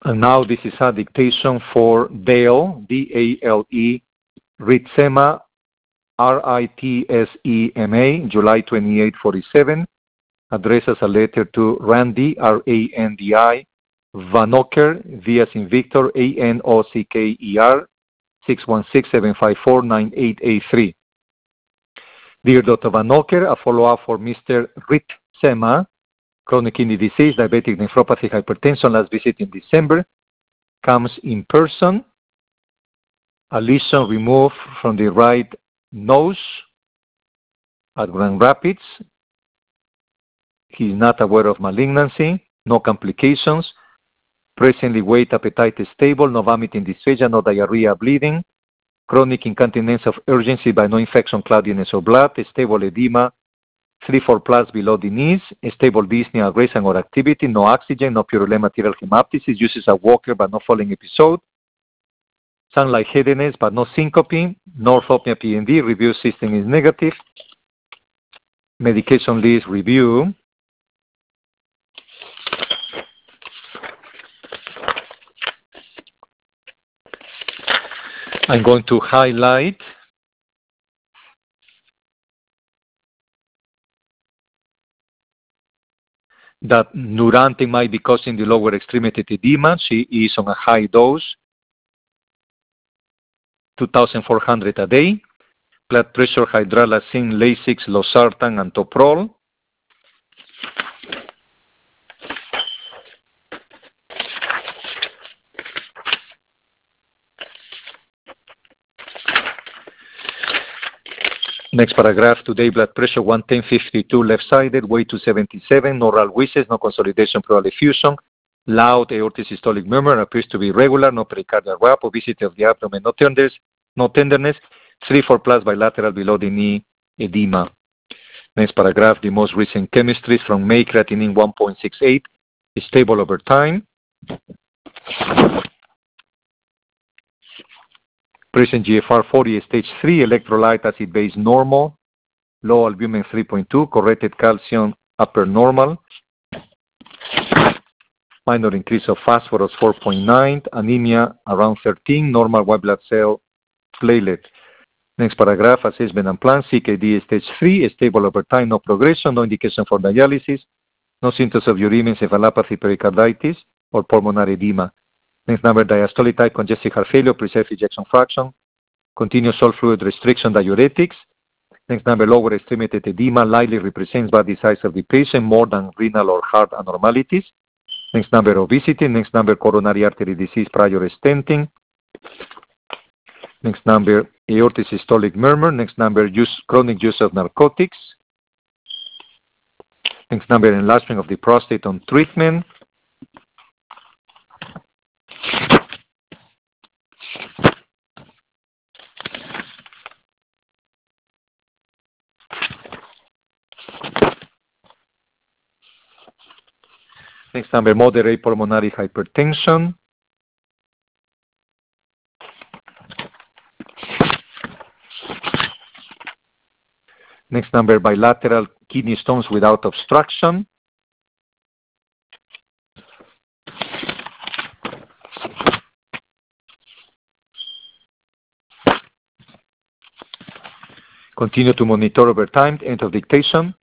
And now this is a dictation for Dale, D-A-L-E, Ritsema, R-I-T-S-E-M-A, July 28, 47. Addresses a letter to Randy, R-A-N-D-I, Vanocker, V as in Victor, A-N-O-C-K-E-R, 616-754-9883. Dear Dr. Vanocker, a follow-up for Mr. Ritsema, chronic kidney disease, diabetic nephropathy, hypertension, last visit in December, comes in person, a lesion removed from the right nose at Grand Rapids. He is not aware of malignancy, no complications, presently weight, appetite is stable, no vomiting, dysphagia, no diarrhea, bleeding, chronic incontinence of urgency by no infection, cloudiness or blood, stable edema, 3-4 plus below the knees, stable dyspnea, aggression or activity, no oxygen, no purulent material hemoptysis, uses a walker but no falling episode, some lightheadedness but no syncope, no orthopnea P&D, review system is negative, medication list review. I'm going to highlight that Nurantin might be causing the lower extremity edema. She is on a high dose, 2,400 a day. Blood pressure, hydralazine, Lasix, losartan, and toprol. Next paragraph, today blood pressure 110/52 left-sided, weight 277, no oral wheezes, no consolidation pleural effusion, loud aortic systolic murmur, appears to be regular, no pericardial rap, obesity of the abdomen, no tenderness, 3-4 plus bilateral below the knee edema. Next paragraph, the most recent chemistries from May, creatinine 1.68, stable over time. Present GFR 40, stage 3, electrolyte acid base normal, low albumin 3.2, corrected calcium upper normal, minor increase of phosphorus 4.9, anemia around 13, normal white blood cell platelet. Next paragraph, assessment and plan, CKD stage 3, stable over time, no progression, no indication for dialysis, no symptoms of uremia, encephalopathy, pericarditis, or pulmonary edema. Next number, diastolic type, congestive heart failure, preserved ejection fraction, continuous salt fluid restriction, diuretics. Next number, lower extremity edema, likely represents body size of the patient, more than renal or heart abnormalities. Next number, obesity. Next number, coronary artery disease prior stenting. Next number, aortic systolic murmur. Next number, chronic use of narcotics. Next number, enlargement of the prostate on treatment. Next number, moderate pulmonary hypertension. Next number, bilateral kidney stones without obstruction. Continue to monitor over time. End of dictation.